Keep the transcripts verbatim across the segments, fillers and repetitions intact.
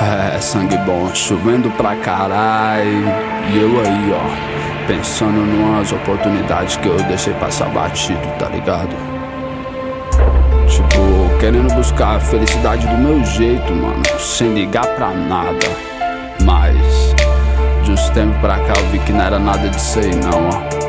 É, sangue bom, chovendo pra caralho. E eu aí, ó, pensando numas oportunidades que eu deixei passar batido, tá ligado? Tipo, querendo buscar a felicidade do meu jeito, mano, sem ligar pra nada. Mas, de uns tempos pra cá eu vi que não era nada disso aí não, ó.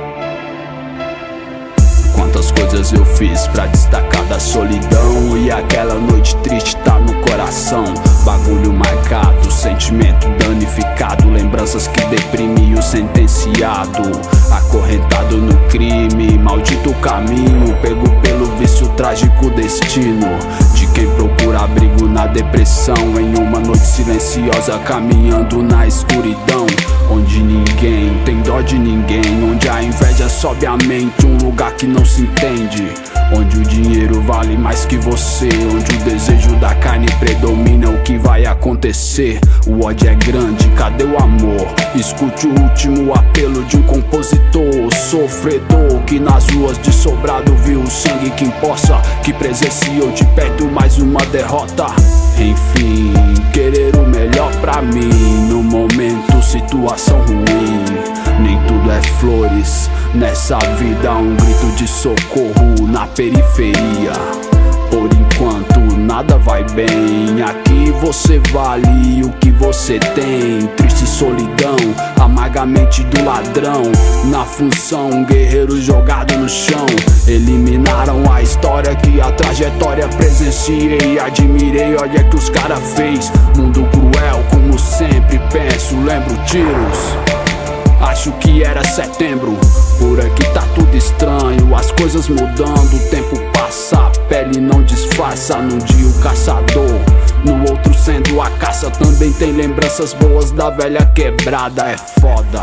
Quantas coisas eu fiz pra destacar da solidão, e aquela noite triste tá no coração. Bagulho marcado, sentimento danificado, lembranças que deprimem o sentenciado. Acorrentado no crime, maldito caminho, pego pelo vício, trágico destino de quem procura abrigo na depressão, em uma noite silenciosa caminhando na escuridão, onde ninguém tem dó de ninguém, onde a inveja sobe a mente, um lugar que não se entende, onde o dinheiro vale mais que você, onde o desejo da carne predomina, o que vai acontecer? O ódio é grande, cadê o amor? Escute o último apelo de um compositor sofredor, que nas ruas de Sobrado viu o sangue que imposta, que presenciou de perto mais uma derrota. Enfim, querer o melhor pra mim, no momento situação ruim. Nem tudo é flores, nessa vida um grito de socorro na periferia. Por enquanto nada vai bem, aqui você vale o que você tem. Triste solidão, amarga a mente do ladrão, na função um guerreiro jogado no chão. Eliminaram a história que a trajetória presenciei, admirei, olha que os cara fez. Mundo cruel, como sempre penso, lembro tiros. Acho que era setembro, por aqui tá tudo estranho, as coisas mudando, o tempo passa, a pele não disfarça. Num dia o caçador, no outro sendo a caça. Também tem lembranças boas da velha quebrada, é foda.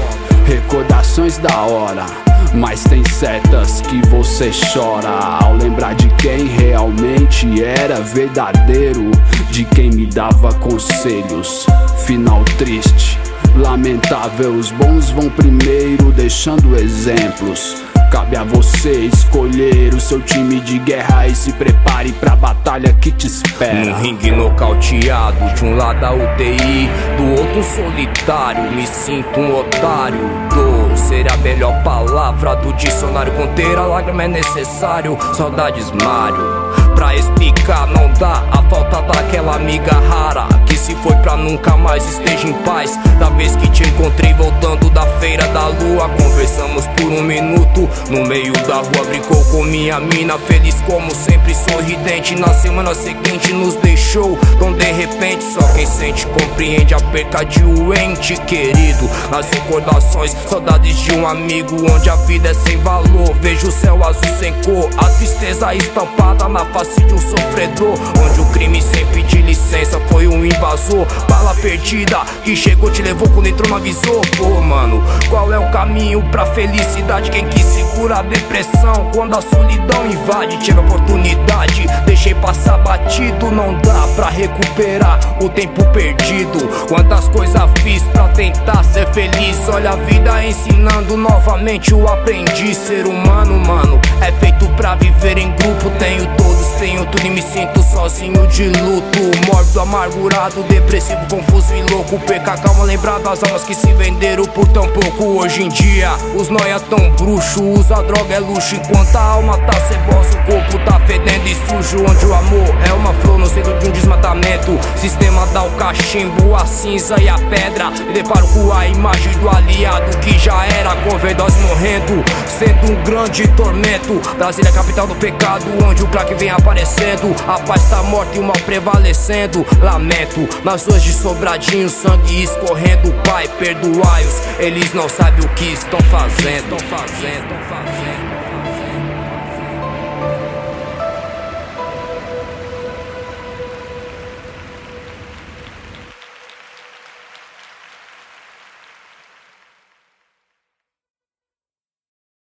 Recordações da hora, mas tem setas que você chora ao lembrar de quem realmente era verdadeiro, de quem me dava conselhos. Final triste, lamentável, os bons vão primeiro, deixando exemplos. Cabe a você escolher o seu time de guerra e se prepare pra batalha que te espera. No ringue nocauteado, de um lado a U T I, do outro solitário, me sinto um otário. Dor seria a melhor palavra do dicionário, conter a lágrima é necessário. Saudades Mário, pra explicar não dá, a falta daquela amiga rara que se foi pra nunca mais esteja em paz. Da vez que te encontrei voltando da feira da lua, conversamos por um minuto no meio da rua, brincou com minha mina, feliz como sempre, sorridente. Na semana seguinte nos deixou tão de repente, só quem sente compreende a perca de um ente querido. Nas recordações, saudades de um amigo, onde a vida é sem valor. Vejo o céu azul sem cor, a tristeza estampada na face de um sofredor, onde o crime sem pedir licença foi um invasor. Bala perdida que chegou, te levou quando entrou, não avisou. Pô, mano, qual é o caminho pra felicidade? Quem que segura a depressão quando a solidão invade? Tive a oportunidade, deixei passar batido, não dá pra recuperar o tempo perdido. Quantas coisas fiz pra tentar ser feliz, olha a vida ensinando novamente o aprendiz. Ser humano, mano, é feito pra viver em grupo. Tenho todos, tenho tudo e me sinto sozinho de luto. Mórbido, amargurado, depressivo, confuso e louco. Perca a calma, lembrar das almas que se venderam por tão pouco. Hoje em dia, os nóia tão bruxo, usa droga é luxo, enquanto a alma tá cebosa, o corpo tá fedendo e sujo. Onde o amor é uma flor no centro de um desmatamento, sistema dá o cachimbo, a cinza e a pedra. Me deparo com a imagem do aliado que já era, com overdose morrendo, sendo um grande tormento. Brasília, capital do pecado, onde o crack vem aparecendo, a paz tá morta e o mal prevalecendo. Lamento, nas ruas de Sobradinho, sangue escorrendo. Pai, perdoai-os, eles não sabem o que estão fazendo. Estão fazendo, estão fazendo.